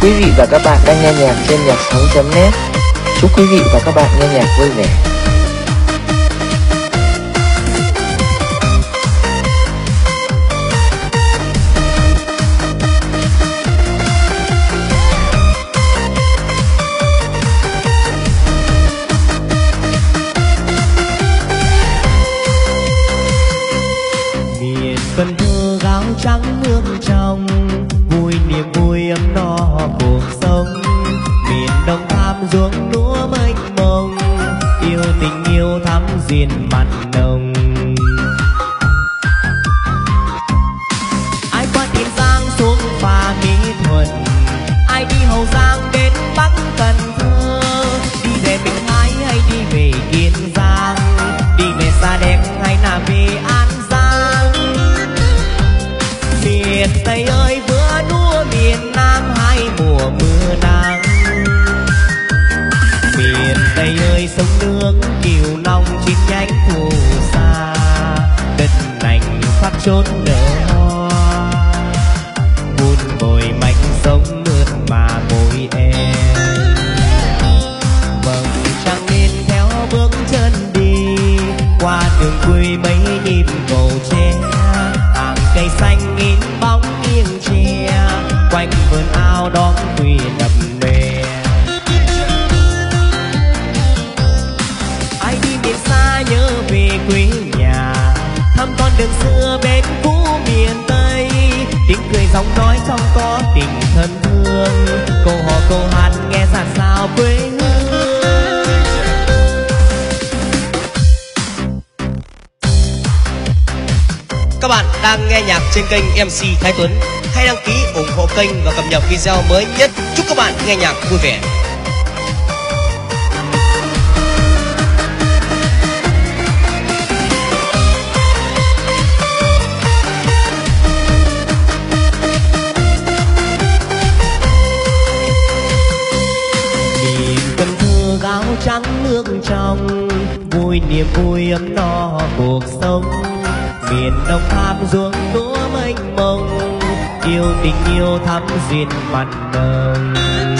Quý vị và các bạn đang nghe nhạc trên nhạc sống.net. Chúc quý vị và các bạn nghe nhạc vui vẻ. Miền Cần Thơ gáo trắng hương trong, vui niềm vui ấm no cuộc sống. Miền Đông Tháp ruộng lúa mênh mông, yêu tình yêu thắm duyên mặn nồng. Ai qua Tiền Giang xuống phà Mỹ Thuận, ai đi Hậu Giang đến Bắc Cần Thơ, đi về Bình Thái hay đi về Kiên Giang, đi về Sa Đéc hay là về An Giang. Miền Tây ơi vừa lúa miền Nam hai mùa mưa nắng. Miền Tây ơi sông nước kiều nong chín nhánh phù sa, đất lành khắp chốn nở hoa, buồn bồi mạnh sông mượt mà môi em. Vầng trăng lên theo bước chân đi, qua đường quê mấy nhịp cầu tre, hàng cây xanh in bóng nghiêng tre, quanh vườn ao đón quỳ đập bè. Ai đi miền xa nhớ về quê nhà, thăm con đường xưa bên cũ miền Tây, tiếng cười giọng nói trong có tình thân thương, câu hò câu hát nghe dạt dào quê hương. Các bạn đang nghe nhạc trên kênh MC Thái Tuấn. Hãy đăng ký ủng hộ kênh và cập nhật video mới nhất. Chúc các bạn nghe nhạc vui vẻ. Miền Cần Thơ gáo trắng nước trong, vui niềm vui ấm no cuộc sống. Miền Đông Tháp ruộng lúa mênh mông, yêu tình yêu thắm duyên mặn nồng.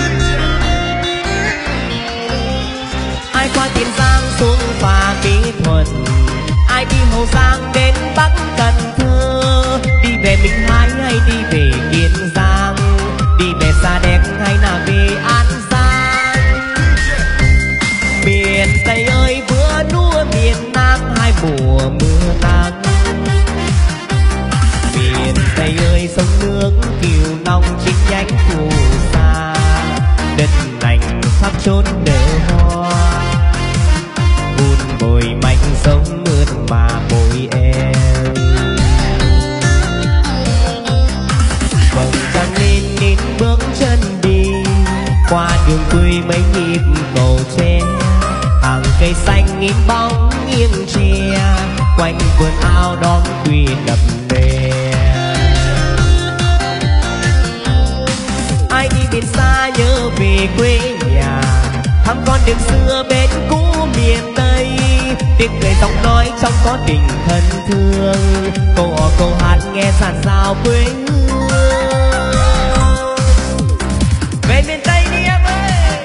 Ai qua Tiền Giang xuống phà Mỹ Thuận, ai đi Hậu Giang đến Bắc Cần Thơ, đi về Bình Thái hay đi về Kiên Giang, đi về Sa Đéc hay là về An Giang. Miền Tây ơi vừa lúa miền Nam hai mùa mưa nắng. Miền Tây ơi sông nước kiều nong chín nhánh phù sa, đất lành khắp chốn nở hoa, buồn bồi mạnh sông mượt mà môi em. Vầng trăng lên nín bước chân đi, qua đường quê mấy nhịp cầu tre, hàng cây xanh in bóng nghiêng tre, quanh vườn ao đón quỳ đập bè. Ai đi biển xa nhớ về quê nhà, thăm con đường xưa bên cũ miền Tây, tiếng cười giọng nói trong có tình thân thương, câu hò câu hát nghe dạt dào quê hương. Về miền Tây đi em ơi,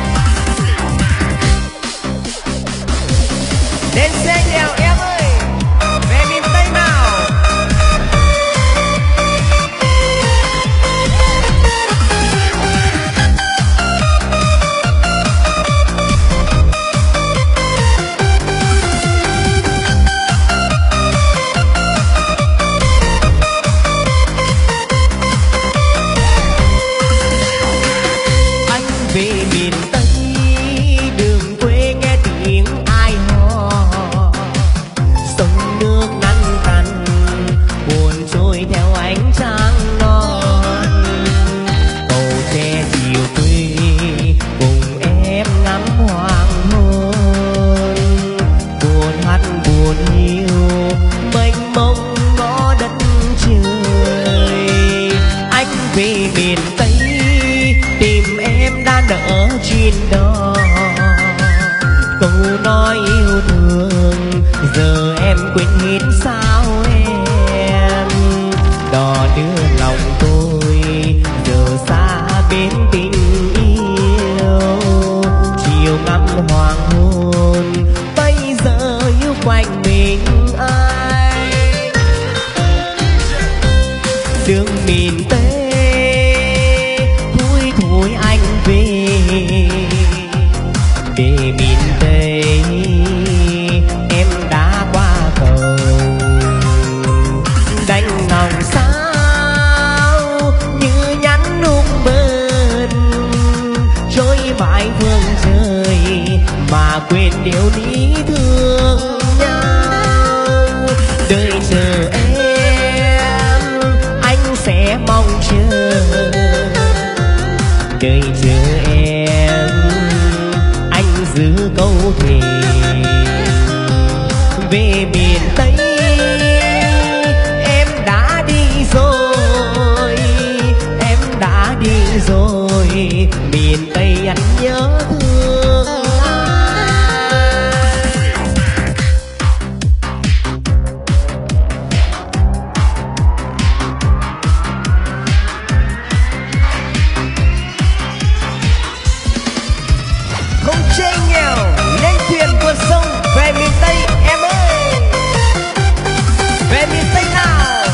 đến xe nghèo em ơi, về miền Tây nào. Về miền Tây đường quê nghe tiếng ai hò, sông nước năn cằn buồn trôi theo ánh trăng non. Cầu tre chiều quê cùng em ngắm hoàng hôn, buồn hát buồn yêu mênh mông ngõ đất trời. Anh về miền Tây tìm em đã nở trên đó, câu nói yêu thương giờ em quên hết sao em. Đò đưa lòng tôi giờ xa bên tim điều lý thương nhau. Đợi chờ em anh sẽ mong chờ, đợi chờ em anh giữ câu thề. Về miền Tây em đã đi rồi, em đã đi rồi, miền Tây anh nhớ thương ai. Không chê nghèo lên thuyền vượt sông về miền Tây em ơi, về miền Tây nào.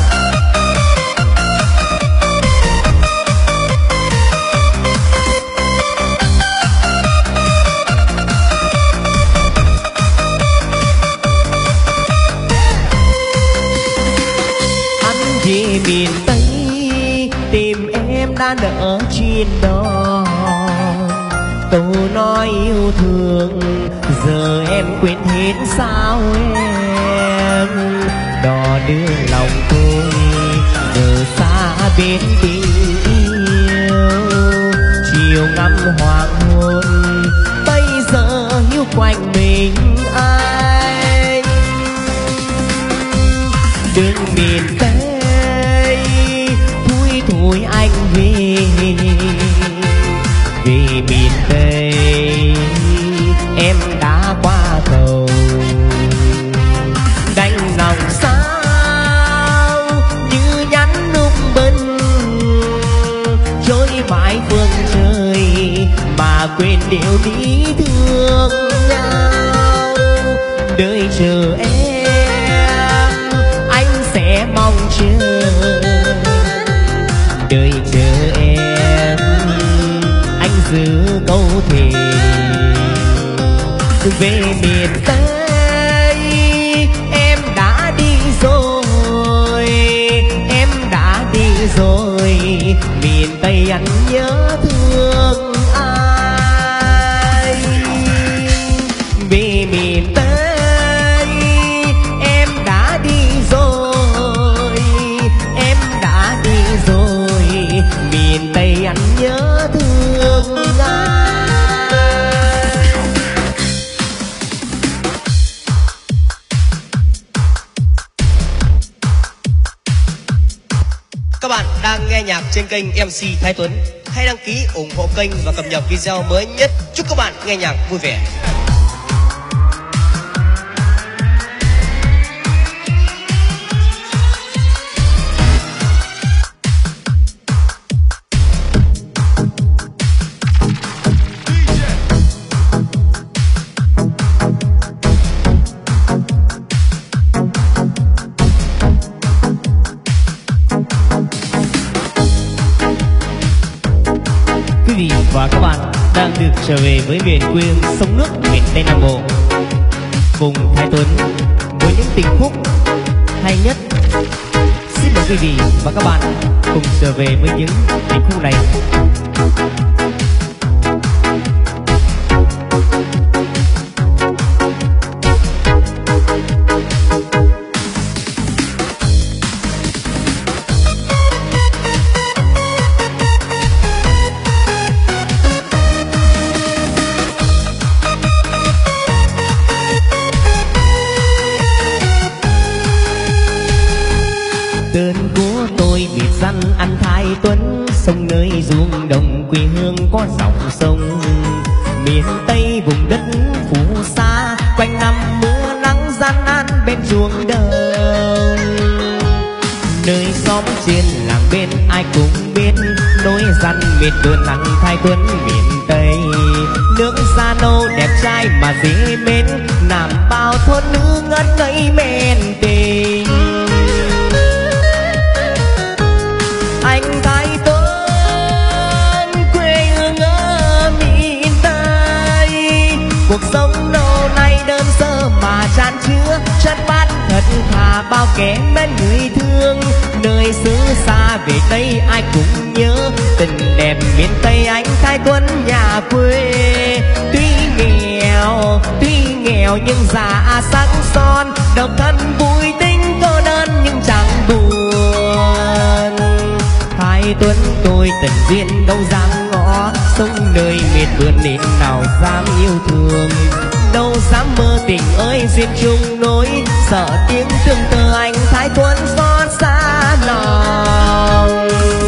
Anh về miền Tây tìm em đã nỡ trên đó, câu nói yêu thương giờ em quên hết sao em. Đò đưa lòng tôi giờ xa bên tình yêu, chiều ngắm hoàng hôn bây giờ hiu quanh mình anh. Đường miền Tây thui thủi anh về, vì miền Tây em đã qua cầu. Đành lòng sao như nhắn lúc bân, trôi mãi phương trời mà quên điều lý thương nhau. Đợi chờ em anh sẽ mong chờ, đợi chờ em anh giữ câu thề. Về miền Tây em đã đi rồi, em đã đi rồi, miền Tây anh nhớ thương ai. Về miền Tây em đã đi rồi, em đã đi rồi, miền Tây anh nhớ thương ai. Các bạn đang nghe nhạc trên kênh MC Thái Tuấn. Hãy đăng ký ủng hộ kênh và cập nhật video mới nhất. Chúc các bạn nghe nhạc vui vẻ. Quý vị và các bạn đang được trở về với miền quê hương sông nước miền Tây Nam Bộ cùng Thái Tuấn với những tình khúc hay nhất. Xin mời quý vị và các bạn cùng trở về với những tình khúc này. Tên của tôi biệt danh anh Thái Tuấn, sông nơi ruộng đồng quê hương có dòng sông. Miền Tây vùng đất phù sa, quanh năm mưa nắng gian nan bên ruộng đồng. Nơi xóm trên làng bên ai cũng biết, nối răn miệt vườn anh Thái Tuấn miền Tây. Nước da nâu đẹp trai mà dễ mến, làm bao thôn nữ ngất ngây men tình. Anh Thái Tuấn quê hương ở miền Tây, cuộc sống lâu nay đơn sơ mà chan chứa chất bát thật thà bao kẻ bên người thương. Nơi xứ xa về Tây ai cũng nhớ tình đẹp miền Tây anh Thái Tuấn nhà quê. Tuy nghèo nghèo nhưng già sắc son, độc thân vui tính cô đơn nhưng chẳng buồn. Thái Tuấn tôi tận duyên đâu dám ngõ, sống nơi miền vườn nên nào dám yêu thương. Đâu dám mơ tình ơi duyên chung nối, sợ tiếng tương tư anh Thái Tuấn xót xa lòng.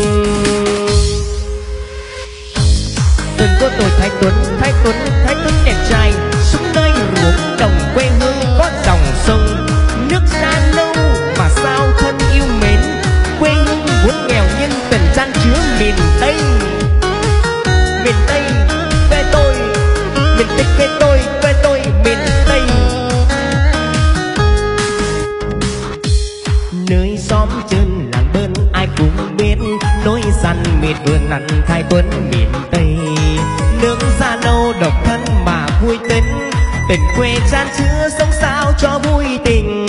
Đừng có tôi Thái Tuấn đẹp trai, sống nơi ruộng đồng quê hương có dòng sông. Nước xa lâu mà sao thân yêu mến, quê hương vốn nghèo nhưng tình chan chứa miền Tây. Miền Tây quê tôi, miền Tây quê tôi, miền Tây. Nơi xóm chân làng bên ai cũng biết, nối săn miệt vườn ăn Thái Tuấn miền Tây. Nước da nâu độc thân mà vui tính, tình quê chan chứa sống sao cho vui tình.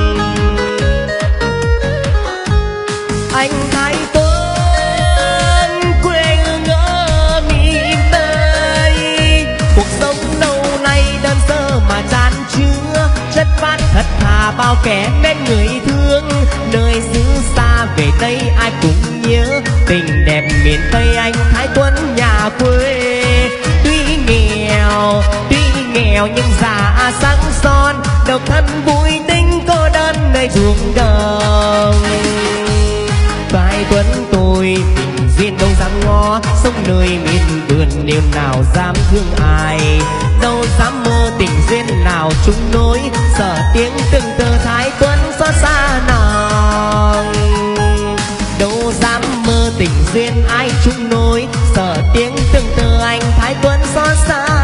Anh Thái Tuấn quê hương ở miền Tây, cuộc sống lâu nay đơn sơ mà chan chứa, chất phát thật thà bao kẻ bên người thương. Nơi xứ xa về đây ai cũng nhớ, tình đẹp miền Tây anh Thái Tuấn nhà quê. Tuy nghèo nhưng già sắc son, độc thân vui tính cô đơn nơi ruộng đồng. Thái Tuấn tôi tình duyên đâu dám ngó, sống nơi miền vườn niềm nào dám thương ai. Đâu dám mơ tình duyên nào chung nối, sợ tiếng tương tư Thái Tuấn xót xa lòng. Đâu dám mơ tình duyên ai chung nối, sợ tiếng tương tư anh Thái Tuấn xót xa